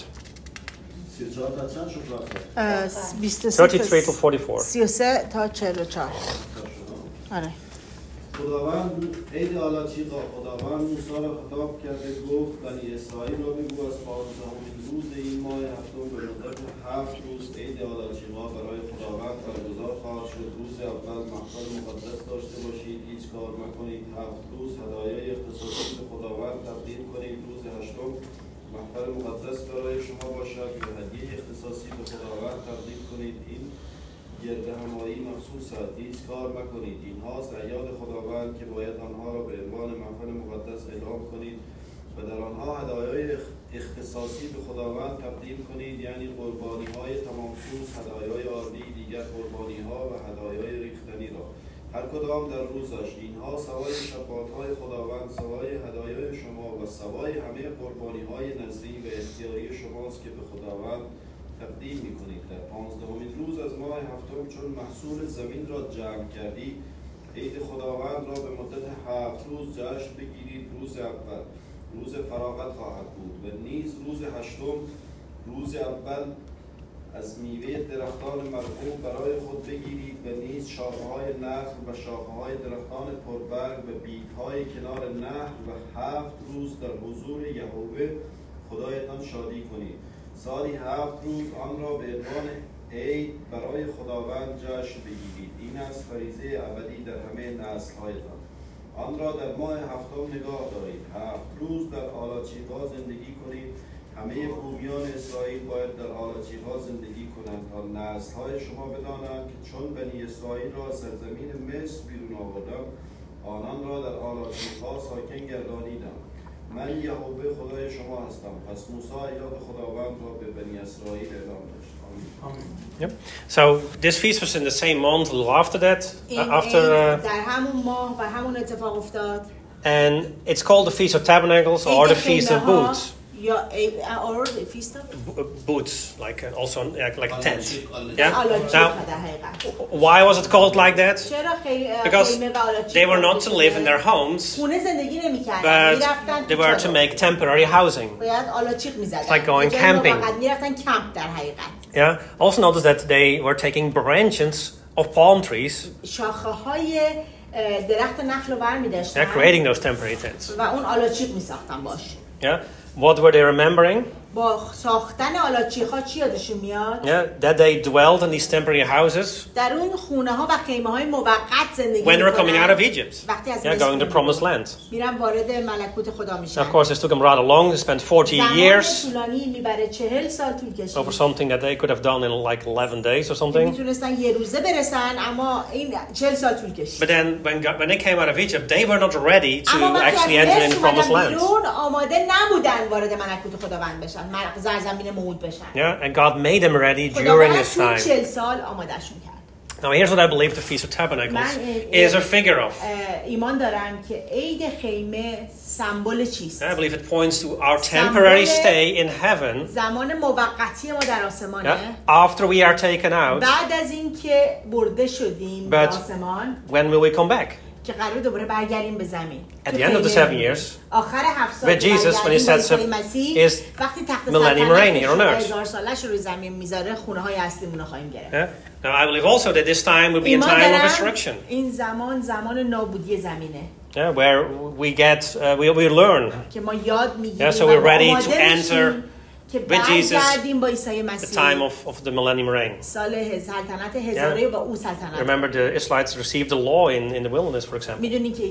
33 to 44. 33 تا 44. آره. خداوند عید آلاچیقا خداوند موسی را خطاب کرده گفت بنی اسرائیل را بگو از 15مین روز این ماه هفتم به مدت 7 روز عید آلاچیقا برای خداوند برگزار خواهد شد. روز اول محفل مقدس داشته باشید، هیچ کار مکنید. 7 روز هدایای اختصاصی به خداوند تقدیم کنید. روز هشتم محفل مقدس برای شما باشد و هدیه اختصاصی به خداوند تقدیم کنید. این گرده همایی مخصوص است، هیچ کار مکنید. اینهاست اعیاد خداوند که باید آنها را به عنوان محفل مقدس اعلام کنید و در آنها هدایای اختصاصی به خداوند تقدیم کنید، یعنی قربانی های تمامسوز، هدایای عادی، دیگر قربانی ها و هدایای ریختنی را هر کدام در روزش. اینها سوای شفاعت های خداوند، سوای هدایای شما و سوای همه قربانی های نظری و اختیاری شماست که به خداوند تقدیم می‌کنید. در 15مین روز از ماه هفتم چون محصول زمین را جمع کردید، عید خداوند را به مدت 7 روز جشن بگیرید. روز اول روز فراغت خواهد بود و نیز روز هشتم روز اول از میوه درختان مرغوب برای خود بگیرید و نیز شاخه‌های نخل و شاخه‌های درختان پربرگ و بیگ‌های کنار نهر و 7 روز در حضور یهوه خدایتان شادی کنید. سالی 7 روز آن را به عنوان عید برای خداوند جشن بگیرید. این است فریضه ابدی در همه نسل‌هایتان. آن را در ماه هفتم نگاه دارید. 7 روز در آلاچیق‌ها زندگی کنید. همه بومیان اسرائیل باید در آلاچیق‌ها زندگی کنند تا نسل‌های شما بدانند که چون بنی اسرائیل را سرزمین مصر بیرون آوردم، آنان را در آلاچیق‌ها ساکن گردانیدم. من یهوه خدای شما هستم. پس موسی ایات خداوند را به بنی اسرائیل اعلام داشت. Yep. So this feast was in the same month, a little after that. And it's called the Feast of Tabernacles or the Feast of Booths. Or the Feast of Booths, like also like a tent. Yeah. Now, why was it called like that? Because they were not to live in their homes, but they were to make temporary housing. It's like going camping. Yeah. Also notice that they were taking branches of palm trees. They're creating those temporary tents. Yeah. What were they remembering? با ساختن آلاچیق‌ها چی یادشون میاد؟ That they dwelled in these temporary houses. در اون خونه‌ها و خیمه‌های موقت زندگی when they were coming out of Egypt. وقتی از going to the promised land. میرن وارد ملکوت خدا میشن. Of course, it took them rather long. They spent 40 years. طولانی میبره 40 سال طول کشید. Over something that they could have done in like 11 days or something. میتونستن یه روزه برسن اما این 40 سال طول کشید. But then when they came out of Egypt, they were not ready to actually enter in the promised land. آماده نبودن وارد ملکوت خداوند بشن. Yeah, and God made them ready during this time. Now here's what I believe the Feast of Tabernacles is a figure of. I believe it points to our temporary stay in heaven. After we are taken out. But when will we come back? At the end of the 7 years, with Jesus, when he sets up his millennium reign here on earth. Yeah? Now, I believe also that this time will be a time of resurrection. Yeah, where we get, we learn. Yeah, so we're ready to enter with Jesus the time of the millennium reign. Yeah. Remember the Israelites received the law in the wilderness, for example.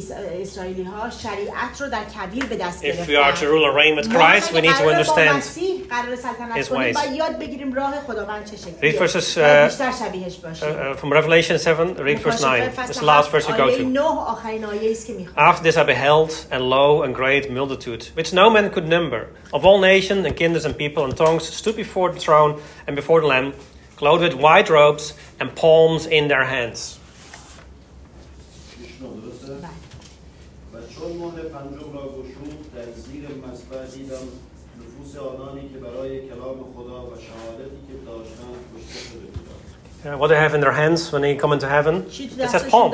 If we are to rule and reign with Christ, we need to understand his ways. Read verses from Revelation 7, read verse 9. It's the last verse we go to. After this I beheld, and lo, a great multitude, which no man could number, of all nations and kindreds and people and tongues, stood before the throne and before the Lamb, clothed with white robes and palms in their hands. What they have in their hands when they come into heaven, it says palms.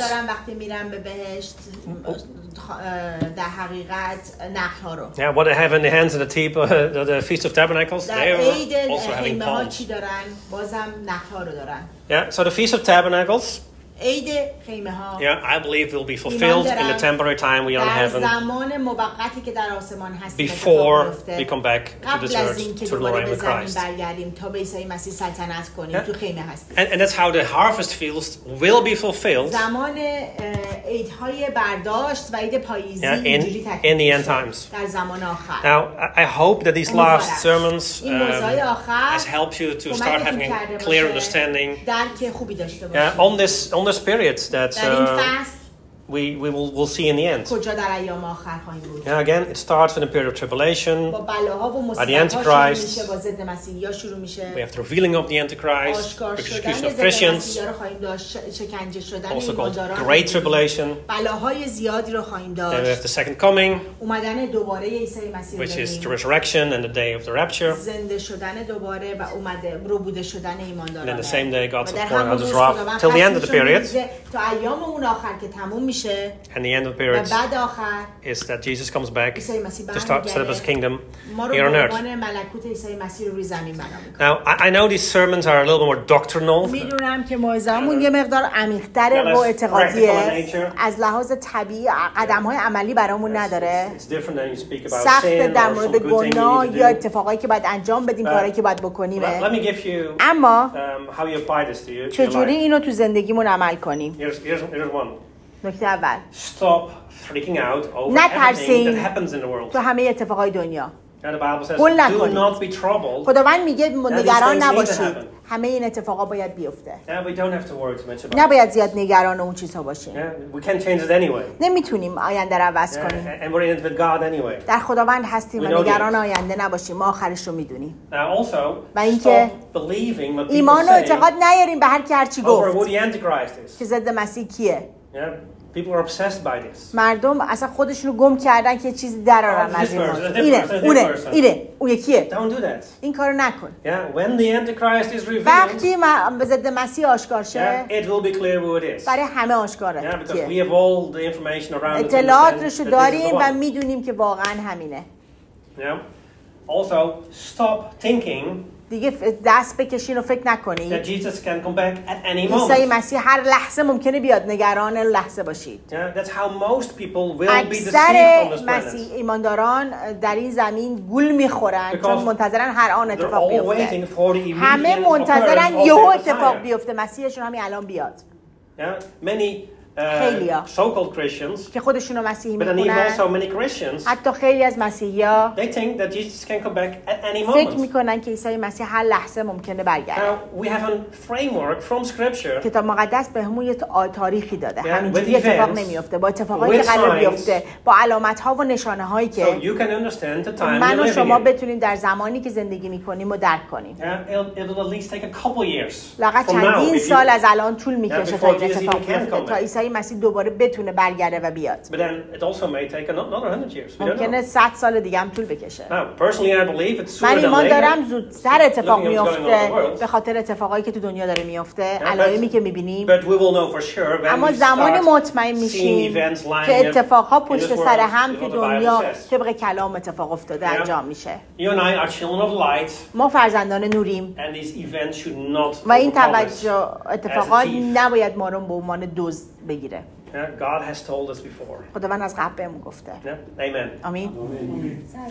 Yeah, what they have in the hands of the Feast of Tabernacles, they are also having palms. Yeah, so the Feast of Tabernacles, I believe will be fulfilled in the temporary time we are in heaven before we come back to this earth to rule reign with Christ. And that's how the harvest fields will be fulfilled in the end times. Now, I hope that these last sermons has helped you to start having a clear understanding on this period that we'll see in the end. Yeah, again, it starts with a period of tribulation, by the Antichrist. We have the revealing of the Antichrist, persecution of Christians, also called Great Tribulation. Then we have the second coming, which is the resurrection and the day of the rapture. And then the same day God will pour out his wrath till the end of the period. میشه. And the end of the periods is that Jesus comes back to start set up his kingdom here on earth. Now, I know these sermons are a little bit more doctrinal. میدونم که موعظه‌مون یه مقدار عمیق‌تره و اعتقادیه. از لحاظ طبیعی قدم‌های عملی برامون نداره. سخت در مورد گناه یا اتفاقایی که باید انجام بدیم، کارهایی که باید بکنیم. اما چجوری اینو تو زندگیمون عمل کنیم؟ نکته اول، نترسین تو همه اتفاقای دنیا. قول نکنید. خداوند میگه نگران نباشید. همه این اتفاقا باید بیفته. نباید زیاد نگران اون چیزها باشیم. نمیتونیم آینده رو عوض کنیم. در خداوند هستیم و نگران آینده نباشیم. ما آخرش رو میدونیم. و اینکه ایمان و اعتقاد نیاریم به هر کی هر چی گفت. که ضد مسیح کیه؟ People are obsessed by this. مردم اصلا خودشون رو گم کردن که چیزی درارن از این موضوع. اینه اون یکیه. Don't do that. این کارو نکن. Yeah, when the Antichrist is revealed, وقتی به ضد مسیح آشکار شه, it will be clear who it is. برای همه آشکاره. Yeah, because we have all the information around it. اطلاعاتش رو داریم و میدونیم که واقعا همینه. Yeah. Also, stop thinking دیگه دست بکشین و فکر نکنید that Jesus can come back at any moment. عیسی مسیح هر لحظه ممکنه بیاد. نگران لحظه باشید. Yeah, that's how most people will be deceived on this planet. مسیح ایمانداران در این زمین گول میخورن چون منتظرن هر آن اتفاق بیفته. همه منتظرن یهو اتفاق بیفته. مسیحشون همین الان بیاد. Yeah, many so-called Christians, که خودشونو مسیحی but میخونن. also many Christians, حتی خیلی از مسیحی‌ها they think that Jesus can come back at any moment. فکر میکنن که عیسی مسیح هر لحظه ممکنه برگرده. Now we have a framework from Scripture. کتاب مقدس بهمون یه تاریخی داده. همینجوری اتفاق نمیفته. با اتفاقایی که قرار بیفته، با علامت‌ها و نشانه‌هایی که من و شما بتونیم در زمانی که زندگی میکنیم و درک کنیم. It will at least take a couple years. لااقل چندین سال از الان طول میکشه تا این اتفاق بیفته، تا عیسی مسیح دوباره بتونه برگرده و بیاد. But then it also may take another 100 years. ممکنه 100 سال دیگه هم طول بکشه. Personally I believe it's sooner than later. من ایمان دارم زودتر اتفاق میفته به خاطر اتفاقایی که تو دنیا داره میفته، علائمی که میبینیم. اما زمانی مطمئن میشیم که اتفاقها پشت سر هم تو دنیا طبق کلام اتفاق افتاده انجام میشه. ما فرزندان نوریم و این توجه اتفاقات نباید ما رو به عنوان دزد بگیره. God has told us before. خداوند از قبل بهمون گفته. Amen. آمین.